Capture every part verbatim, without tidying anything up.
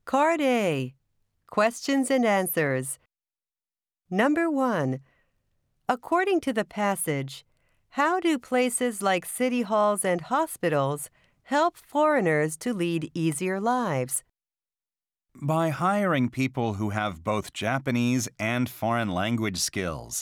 Card A. Questions and answers. Number one. According to the passage, how do places like city halls and hospitals help foreigners to lead easier lives? By hiring people who have both Japanese and foreign language skills.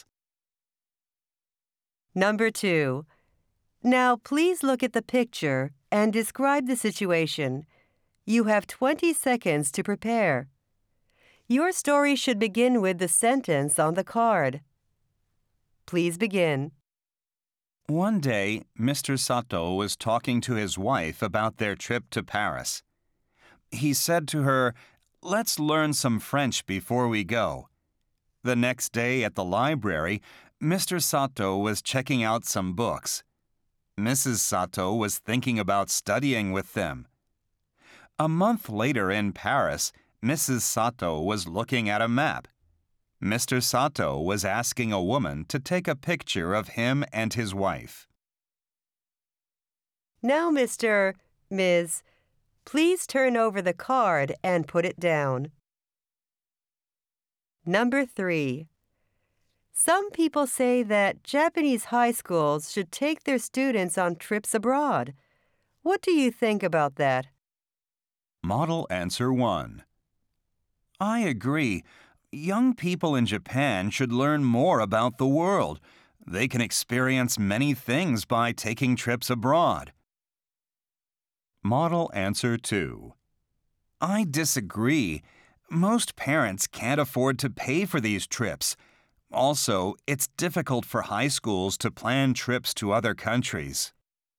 Number two. Now please look at the picture and describe the situation. You have twenty seconds to prepare. Your story should begin with the sentence on the card. Please begin. One day, Mister Sato was talking to his wife about their trip to Paris. He said to her, "Let's learn some French before we go." The next day at the library, Mister Sato was checking out some books. Missus Sato was thinking about studying with them. A month later in Paris, Missus Sato was looking at a map. Mister Sato was asking a woman to take a picture of him and his wife. Now, Mister Miz, please turn over the card and put it down. Number three. Some people say that Japanese high schools should take their students on trips abroad. What do you think about that? Model answer one. I agree. Young people in Japan should learn more about the world. They can experience many things by taking trips abroad. Model answer two. I disagree. Most parents can't afford to pay for these trips. Also, it's difficult for high schools to plan trips to other countries.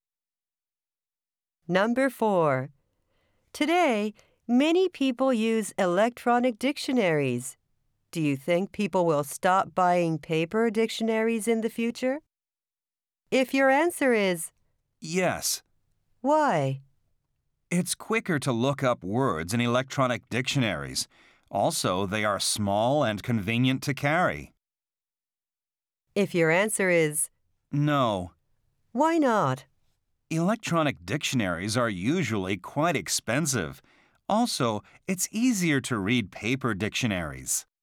Number four. Today, many people use electronic dictionaries. Do you think people will stop buying paper dictionaries in the future? If your answer is yes, why? It's quicker to look up words in electronic dictionaries. Also, they are small and convenient to carry. If your answer is no, why not? Electronic dictionaries are usually quite expensive. Also, it's easier to read paper dictionaries.